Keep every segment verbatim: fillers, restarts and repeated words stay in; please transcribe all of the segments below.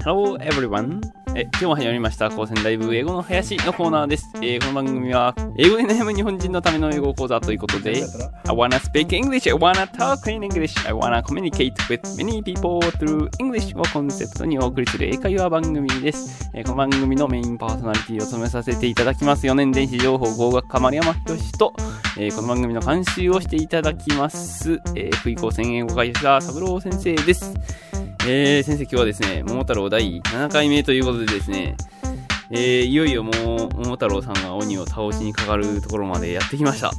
Hello everyone. え今日も始まりました高専大部英語の林のコーナーです。えー、この番組は英語で悩む日本人のための英語講座ということで I wanna speak English, I wanna talk in English, I wanna communicate with many people through English をコンセプトにお送りする英会話番組です。えー、この番組のメインパーソナリティを務めさせていただきますよねん電子情報工学科丸山博と、えー、この番組の監修をしていただきます、えー、福井高専英語会社三郎先生です。えー、先生今日はですね、桃太郎だいななかいめということでですね、えー、いよいよもう桃太郎さんが鬼を倒しにかかるところまでやってきました。はい。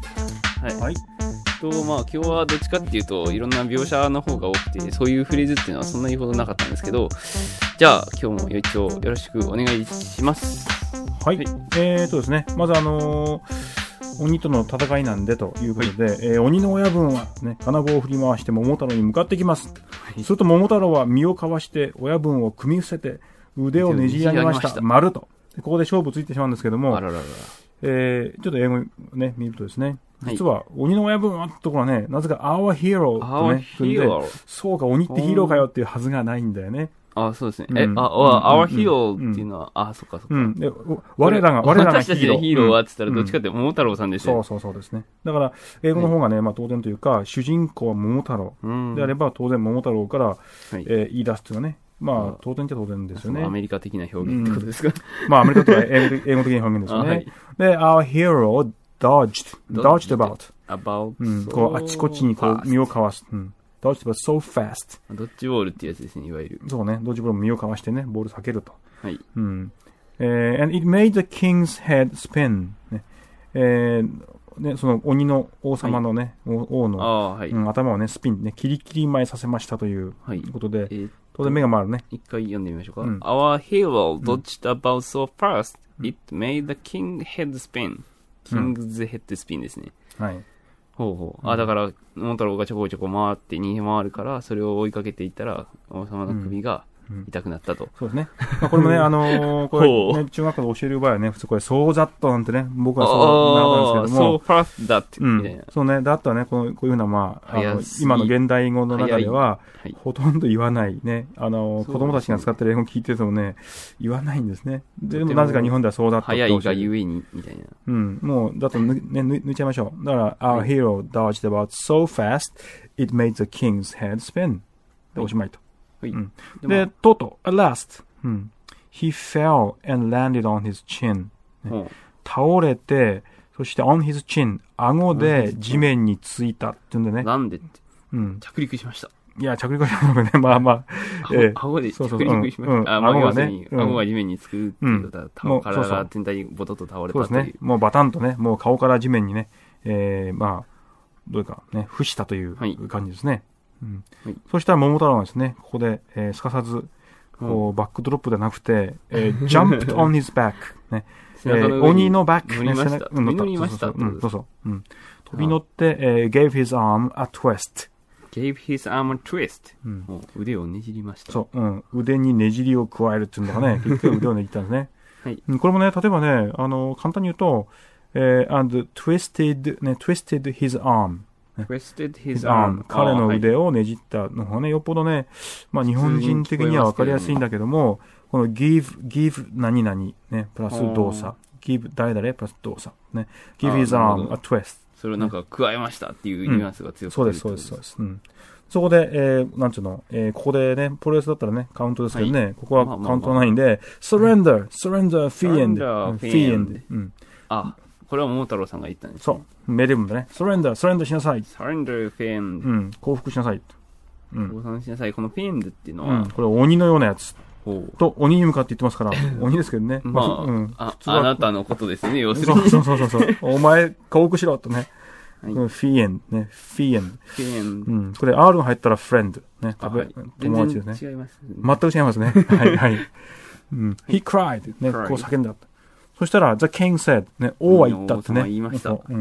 はい、とまあ今日はどっちかっていうといろんな描写の方が多くて、そういうフレーズっていうのはそんなにほどなかったんですけど、じゃあ今日も一応よろしくお願いします。 はい。はい、えーとですね、まずあのー。鬼との戦いなんでということで、はい、えー、鬼の親分はね、金棒を振り回して桃太郎に向かってきます。はい、すると桃太郎は身をかわして親分を組み伏せて腕をねじり上げました。丸と。ここで勝負ついてしまうんですけども、 あららら、 えー、ちょっと英語ね、見るとですね、実は鬼の親分はってところはね、なぜか Our Hero とね、組んで、そうか、鬼ってヒーローかよっていうはずがないんだよね。 あ、そうですね。うん、え、あ、あ、our hero っていうのは、うん、あ、そっかそっか。うん。で、 我らが、我らが私たちでヒーローはって言ったらどっちかって桃太郎さんでしょ、 うん。そうそうそうですね。だから、英語の方がね、まあ当然というか、主人公は桃太郎であれば、当然桃太郎から、はい、えー、言い出すっていうのはね、まあ当然っちゃ当然ですよね。 アメリカ的な表現ってことですか、 うん、まあアメリカとは英語, 英語的な表現ですよね。はい、で、our hero dodged, dodged about. about. うん。こう、あっちこっちにこう、身をかわす。うん。ドッジボール so fast。 ドッジボールってやつですね、いわゆる。 そうね、ドッジボール身をかわしてね、ボール避けると。 はい。 うん。えー、and it made the king's head spin。ね、えー、ね、その鬼の王様のね、はい、王の、 あ、はい、 うん、頭をね、スピン、ね、キリキリ前させましたということで、はい、えー、当然目が回るね。 一回読んでみましょうか。うん、Our hero dodged about so fast, it made the king's head spin。king's head spin ですね。 はい。 ほうほう。あ、だから、桃太郎がちょこちょこ回って逃げ回るから、それを追いかけていったら、王様の首が痛くなったと。うんうん、 そうですね。まあ、これもね、あのー、これ、ね、中学校で教える場合はね、普通これ、そうざっとなんてね、僕はそうなったんですけども。 そう、fast that みたいな。 うん、そうね、だったらね、この、こういうふうな、まあ、あの今の現代語の中では、はい、ほとんど言わないね、あのー、子供たちが使ってる英語を聞いててもね、言わないんですね。でも、なぜか日本ではそうだったって早いがゆえに、みたいな。 うん、もう、だと抜、ね、抜いちゃいましょう。だから、our hero dodged about so fast, it made the king's head spin. で、おしまいと。はい、うん、で、とうとう、at last、うん、he fell and landed on his chin、ね。倒れて、そして on his chin、顎で地面についたっていうんでね。 なんでって、 うん、 着陸しました。 いや、着陸したのね、まあまあ。 えー、顎で着陸しました。うんうん、あ、まあ、要するに、顎が地面につくっていうことは、うん、体が全体にボトッと倒れたという。 そうですね。もうバタンとね、もう顔から地面にね、えー、まあ、どういうかね、伏したという感じですね。はい、うんはい、そしたら桃太郎はですね、ここで、えー、すかさず、こう、バックドロップではなくて、えー、jumped on his back、ね、えー、鬼のバック、 ね、乗りました。 うん、乗りました。そうそう。うん、飛び乗って、えー、gave his arm a twist。gave his arm a twist、うん、腕をねじりました。 そう、うん、腕にねじりを加えるっていうのがね、結局腕をねじったんですね。はい、これもね、例えばね、あの、簡単に言うと、えー、and twisted, ね、twisted his arm。twisted his arm。 彼の腕をねじったのがね、よっぽどね、まあ日本人的にはわかりやすいんだけども、この give, give 何々、ね、プラス動作。give 誰々プラス動作。ね。give his arm a twist。 それをなんか加えましたっていうニュアンスが強くて、 うん、そうです、そうです、そうです。うん。そこで、えー、なんちゅうの、えー、ここでね、プロレスだったらね、カウントですけどね、はい、ここはカウントないんで、まあまあまあ、surrender, surrender, fiend, fiend。うん。 あ、これは桃太郎さんが言ったんです、ね。 そう。命令文でね、surrender, surrender しなさい。 surrender, fiend。 うん。降伏しなさい。 うん。降伏しなさい。この fiend っていうのは、うん、 これ鬼のようなやつ。と、鬼に向かって言ってますから、鬼ですけどね。 まあ、うん、あ、あなたのことですね、要するに。 そうそうそうそう。お前、降伏しろとね。はい、フィエン、ね、フィエン。 フィエン。 うん。これ R が入ったらフレンド。ね、 食べ、はい、友達ですね。全然違います、ね。 全く違いますね。はいはい。うん。He cried. ね、こう叫んだ。そしたら、The king said. ね、王は言ったってね。 言いました。 うん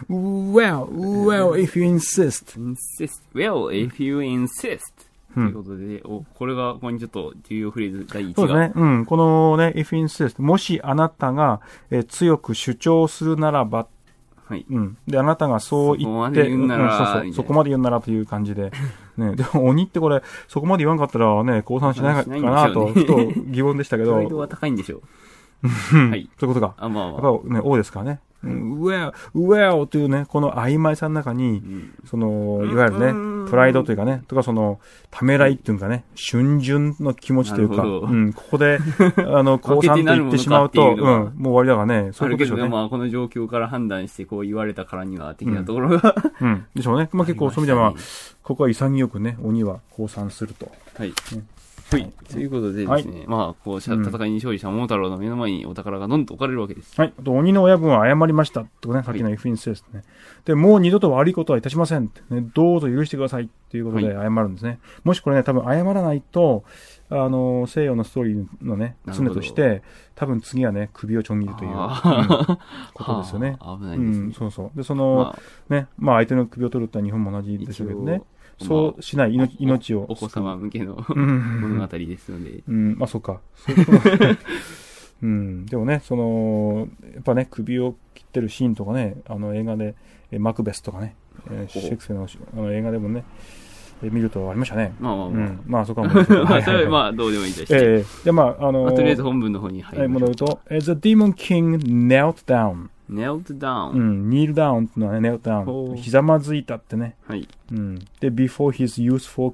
。Well, well, if you insist. insist. Well, if you insist. ということで、お、これが、ここにちょっと重要フレーズだいいちが。 そうですね。うん。このね、if you insist. もしあなたが、えー、強く主張するならば、 はい。 うん。で、あなたがそう言って、 そこまで言うなら、 うん、そうそう、そこまで言うならという感じで、 ね、でも鬼ってこれ、そこまで言わんかったらね、降参しないかなと、ふと疑問でしたけど。 プライドは高いんでしょう。 はい。そういうことか。 あ、まあ、まあ、 やっぱね、王ですからね。うん、well, well というね、この曖昧さの中に、うん、その、いわゆるね、プライドというかね、とかその、ためらいっていうかね、春巡の気持ちというか、うん、ここで、あの、降参と言ってしまうと、うん、もう終わりだからね、 そういうことでしょうね。あるけど、まあ、この状況から判断してこう言われたからには、的なところが、 うん、うん。でしょうね。まあ結構、そういう意味では、ここは潔くね、鬼は降参すると。 はい。ねはい。ということでですね、はい、まあ、こう、戦いに勝利した桃太郎の目の前にお宝がどんと置かれるわけです。 はい。あと、鬼の親分は謝りました。とね、さっきの If in ですね。で、もう二度と悪いことはいたしません。ね、どうぞ許してください。ということで謝るんですね。はい、もしこれね、多分謝らないと、あの、西洋のストーリーのね、常として、多分次はね、首をちょん切るという、うん、ことですよね。 危ないですね、うん。 そうそう。で、その、まあ、ね、まあ相手の首を取るってのは日本も同じでしょうけどね。そうしない命、命を。 お子様向けの物語ですので。 うん、まあそうか。うん、でもね、その、やっぱね、首を切ってるシーンとかね、あの映画で、マクベスとかね、シェイクスピアのあの映画でもね、見るとありましたね。 まあまあまあ。うん、 まあそうかも。 まあそれはまあどうでもいいとして。ええー、でまあ、あのー、 まあ、とりあえず本文の方に入り戻ると、The Demon King knelt down。knelt down。 うん、kneel down ってのはね、knelt down。ひざまずいたってね。 はい。 うん。で、before his youthful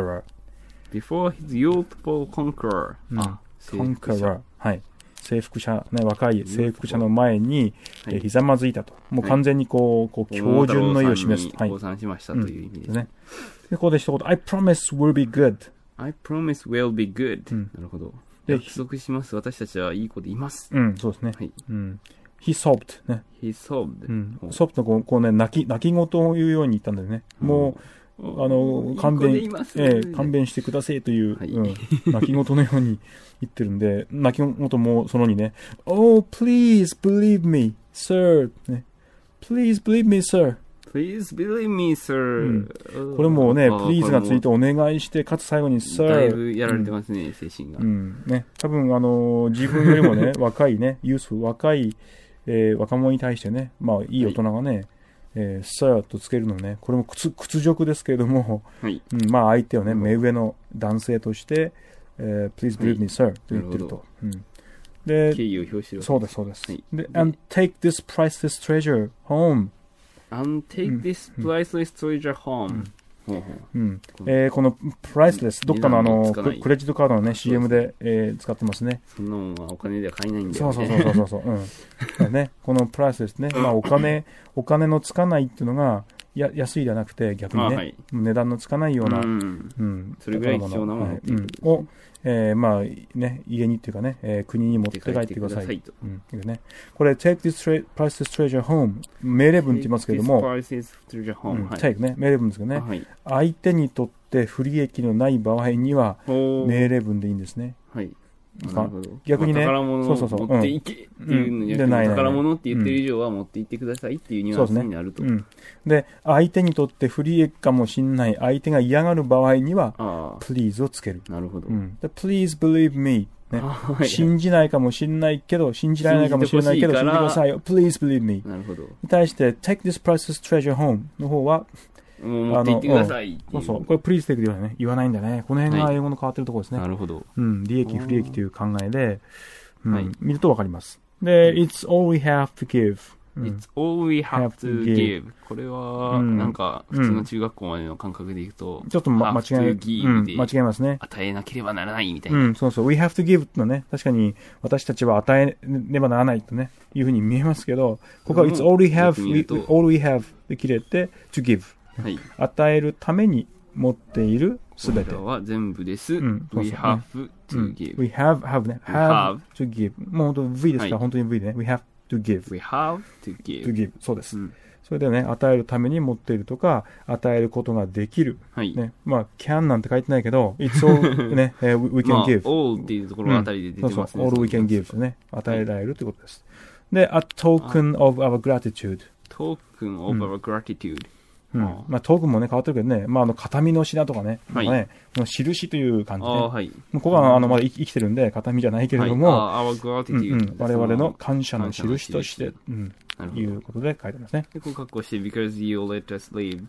conqueror。 before his youthful conqueror。 うん、あ、conqueror。はい。征服者、ね、若い征服者の前に、はい、えー、ひざまずいたと。もう完全にこう、こう、標準の意を示す。 はい。降参しましたという意味ですね。 で、ここで一言、I promise will be good。I promise will be good。うん、なるほど。約束します。私たちはいい子でいます。 うん、そうですね。はい。うん。He sobbed ね。 He sobbed。 うん。sobbed のこう、こうね、泣き、泣き言を言うように言ったんだよね。うん、もう、あの、勘弁、えー、勘弁してくださいという、はい、うん、泣き言のように言ってるんで、泣き言もそのにね、Oh, please believe me, sir. ね。Please believe me, sir.Please believe me, sir、 うん。これもね、please がついてお願いして、かつ最後に sir。 だいぶやられてますね、うん、精神が。 うん。ね。多分、あのー、自分よりもね、若いね、ユース、若い、えー、若者に対してね、まあ、いい大人がね、はい、えー、sir とつけるのね、これも屈、屈辱ですけれども、はい、うん、まあ、相手をね、目上の男性として、えー、please believe me, sir、はい、と言ってると。うん、で、 敬意を表してる。 そうです、そうです。はい、で、and take this priceless treasure home.And take this priceless treasure home. うん。えー、この priceless、どっかのあの、クレジットカードのね、シーエム で、えー、使ってますね。 そんなもんはお金では買えないんだよね。 そうそうそうそうそう。うん。ね、この priceless ね、まあお金、お金のつかないっていうのが、や、安いじゃなくて逆にね、はい、値段のつかないような、うん、 うん。それぐらい貴重なものっていうこと、ね、を、えー、まあね、家にっていうかね、えー、国に持って帰ってください。さいとうん、ね。これ、take this priceless treasure home 命令文って言いますけれども、 priceless treasure home、うん、 take ね、命令文ですけどね、はい、相手にとって不利益のない場合には、命令文でいいんですね。 はい。 逆にね、 宝物を持っていけっていうのじゃなくて、宝物って言ってる以上は持っていってくださいっていうニュアンスになると。 うん、で、相手にとって不利益かもしれない、相手が嫌がる場合には、please をつける。 なるほど。 うん、please believe me、ね。信じないかもしれないけど、信じられないかもしれないけど、信じてくださいよ。please believe me。 なるほど。 に対して、take this priceless treasure home の方は、 もう持って行ってください。 そうそう。これ、プリーズテイクではね、言わないんだね。この辺が英語の変わってるところですね。 なるほど。 うん。利益、不利益という考えで、うん、見るとわかります。で、it's all we have to give.It's all we have to give. これは、なんか、普通の中学校までの感覚でいくと、 ちょっと間違え、間違えますね。 与えなければならないみたいな。 うん、そうそう。we have to give のね、確かに私たちは与えねばならないとね、いうふうに見えますけど、ここは it's all we have, all we have で切れて to give。はい、与えるために持っているすべて。 これは全部です。うん、we have to give、 うん。we have, have ね。have to give。もう本当 V ですから、はい、本当に V でね。we have to give。 we have to give。 to give。そうです。うん、それでね、与えるために持っているとか、与えることができる。はい。ね。まあ、can なんて書いてないけど、it's all ね、uh, we can give。 まあ、all っていうところあたりで出てますね。 うん、そうそう。all we can give ですね。与えられるということです。で、a token of our gratitude。 token of our gratitude。 うん、まあトークンもね変わってるけどね、まああの形見の品とかね、はい、なんかね、この印という感じで、ね、はい、ここはあのまだ生きてるんで形見じゃないけれども、 はい、 うんうん、我々の感謝の印として、うん、いうことで書いてますね。 でこう格好して because you let us live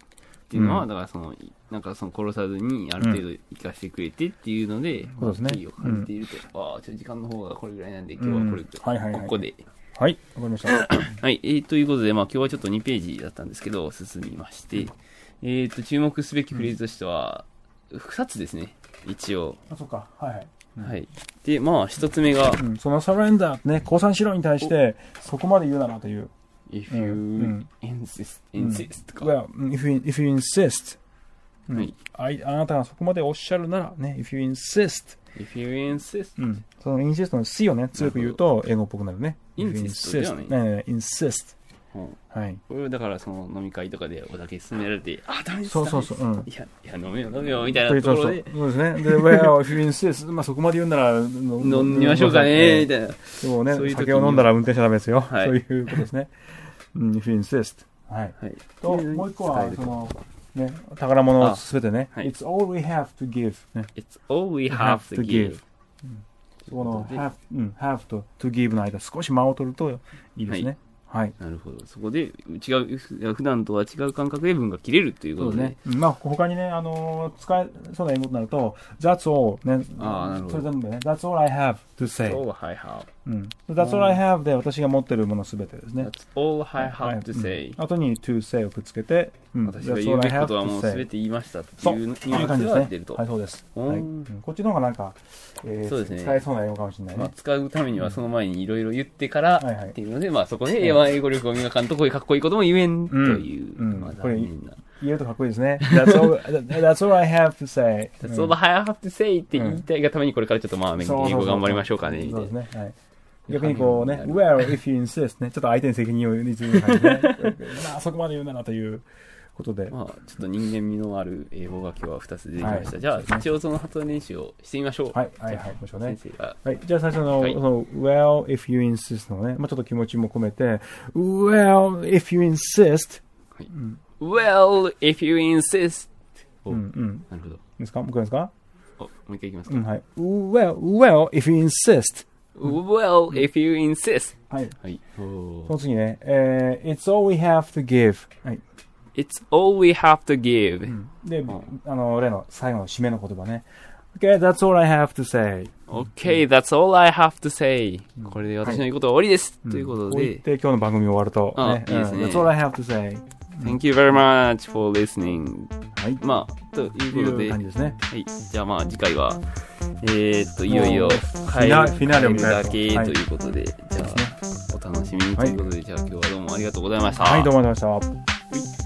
っていうのは、 うんだからその、なんかその殺さずにある程度生かしてくれてっていうので、 そうですね敬意を感じていると。ああ、ちょっと時間の方がこれぐらいなんで、今日はこれ、 うんはいはいはいここで。 はい、わかりました。 はい、えー、ということで、まあ今日はちょっとにページだったんですけど、進みまして、えーと、注目すべきフレーズとしては、ふたつですね、一応。 あ、そっか。はいはい。 はい。で、まあ一つ目が、 うん、そのサレンダーね、降参しろに対して、そこまで言うならという。 if you うん insist, insist とか。 Well, if you, if you insist. うんはい。 あいあなたがそこまでおっしゃるならね、if you insist. if you insist, うん。その insist の C をね、強く言うと英語っぽくなるね。if you insist ではないねね insist. うんはい。 これはだからその飲み会とかでお酒勧められて、あ、ダメですそうそうそう。うん。 いや、いや、飲めよ飲めよみたいそうそうそうなところで、 そうですね。で、well, if you insist. まあそこまで言うなら、 飲みましょうかねみたいな。 でもね、 そういう時に酒を飲んだら運転しちゃダメですよ。 はいそういうことですね。うん、if you insist. はい。 はい。 と、もう一個は、その、ね、宝物をすべてね。 はい It's all we have to give. ね。 It's all we have to give. このという have, うん、have と to give の間少し間を取るといいですね。はい。 なるほど。そこで違う、普段とは違う感覚で文が切れるということで。 そうですね。まあ、他にね、あのー、使えそうな英語となると、That's all ね。 ああ、なるほど。 それ全部ね。That's all I have to say. That's all I have. うん。That's all I have で私が持ってるものすべてですね。 That's all I have to say. 後に to say をくっつけて、うん、 私が言うべきことはもうすべて言いましたっていうニュアンスが出ると。 はい、そうです。 うんはいうん、こっちの方がなんか、えーそうですね使えそうな英語かもしれないね。 まあ、使うためにはその前にいろいろ言ってからはいはいっていうので、まあそこで英語力を磨かんとこういうかっこいいことも言えんという、 うんうんまあこれ残念な。 言えるとかっこいいですね。That's all, that's all I have to say. That's all I have to say って言いたいがためにこれからちょっとまあ英そうそうそう語頑張りましょうかね、みたいな。 そうですね。はい。逆にこうね、well, if you insist ね、ちょっと相手に責任を言い続ける感じね。まあそこまで言うならということで。 まあ、ちょっと人間味のある英語が今日はふたつ出てきました。 はいじゃあ、一応その発音練習をしてみましょう。 はい、はい、はい、もちろんね先。生が。 はい。じゃあ最初の、 はいその、well, if you insist のね、まあちょっと気持ちも込めて、well, if you insist. はい Well, if you insist. おうん、うん。 なるほど。 ですかもう一回ですかおもう一回いきますか。 うん、はい。well, well, if you insist. Well, if you insist. はい。 はい。おその次ね、えー、it's all we have to give. はい。 It's all we have to give. で、 んあの、例の最後の締めの言葉ね。Okay, that's all I have to say. Okay, that's all I have to say. これで私の言うことは終わりです。ということこう言っで、 て今日の番組終わると、 あね。 いいですねうん That's all I have to say. Thank you very much for listening. はい。 まあ、というこというで、 感じですね。 はい。じゃあまあ次回は、えーっと、いよいよもうフィナフィナーレを迎えるとだけはいということで、じゃあ、お楽しみにということで、じゃあ今日はどうもありがとうございました。 はい、どうもありがとうございました。